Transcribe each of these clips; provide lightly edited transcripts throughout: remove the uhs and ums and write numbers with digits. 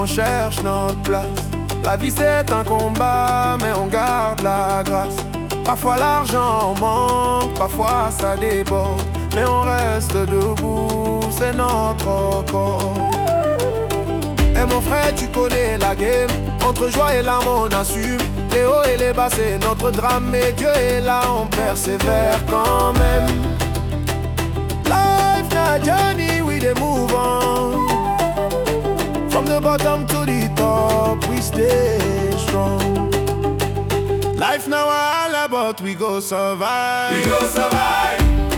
on cherche notre place. La vie c'est un combat, mais on garde la grâce. Parfois l'argent manque, parfois ça déborde, mais on reste debout, c'est notre corps. Et mon frère, tu connais la game, entre joie et larmes on assume. Les hauts et les bas c'est notre drame, mais Dieu est là, on persévère quand même. Life na journey, we dey move on. From the bottom to the top, we stay strong. Life now all about we go survive. We go survive.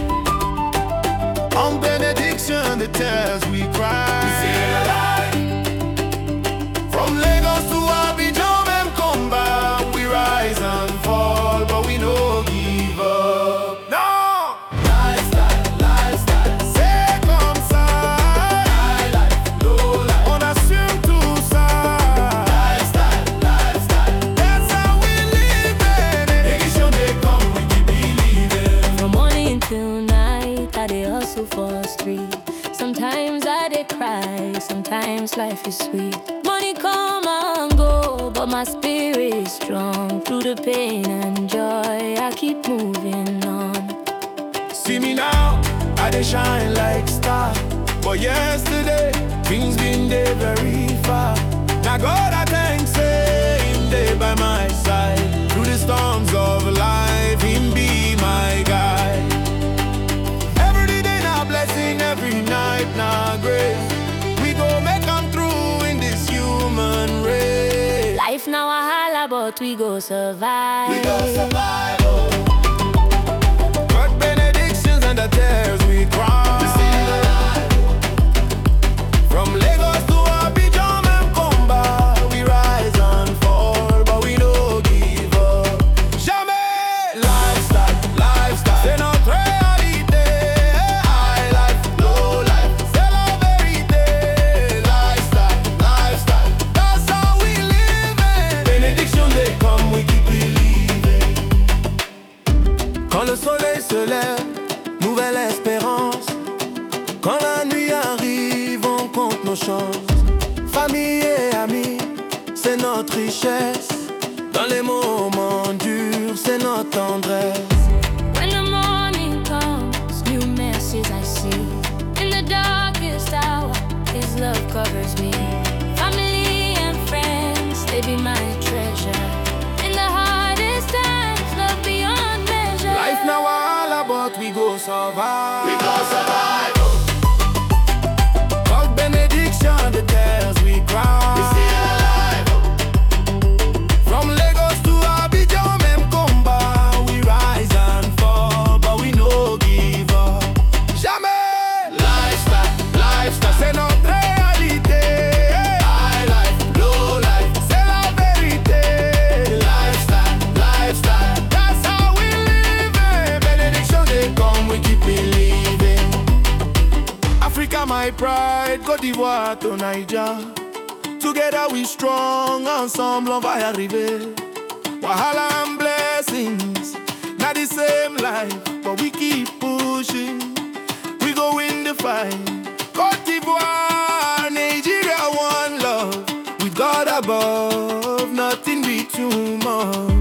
On benediction, the tears we cry. We still alive. From Lagos to Abidjan, même combat. We rise and fall, but we no give up. No! Lifestyle, lifestyle. C'est comme ça. High life, low life. On assume tout ça. Lifestyle, lifestyle. That's how we live it. Benediction they come, we keep believing. From morning till night, I dey hustle for street. Sometimes I dey cry, sometimes life is sweet. Money come and go, but my spirit is strong. Through the pain and joy, I keep moving on. See me now, I dey shine like star. But yesterday, things been there very far. Now God I thank, say Him dey by my side. Through the storms of life, Him be my guide. Every day na blessing, every night na grace. We go make 'em through in this human race. Life now a holla, but we go survive. We go survive. Oh. God benedictions and the tears we cry. We still alive. From Lagos to Abidjan, même combat. We rise and fall, but we no give up. Jamais! Lifestyle, lifestyle. C'est notre réalité. High life, low life. C'est la vérité. Lifestyle, lifestyle. That's how we live it. Benediction they come, we keep believing. Quand le soleil se lève, nouvelle espérance. Quand la nuit arrive, on compte nos chances. Famille et amis, c'est notre richesse. Dans les moments durs, c'est notre tendresse. When the morning comes, new mercies I see. In the darkest hour, His love covers me. Family and friends, they be my treasure. In the hardest times, love beyond measure. Life now all about we go survive. We go survive. God benediction, the tears we We cry. still alive. From Lagos to Abidjan, même combat. We rise and fall, but we no give up. Jamais! Lifestyle, lifestyle. C'est notre réalité. High life, low life. C'est la vérité. Lifestyle, lifestyle. That's how we live it. Benediction they come, we keep believing. Africa my pride, Côte d'Ivoire to Niger. Together we strong, ensemble on va y arriver. Wahala and blessings, not the same life, but we keep pushing. We go win the fight. Côte d'Ivoire, Nigeria, one love. With God above, nothing be too much.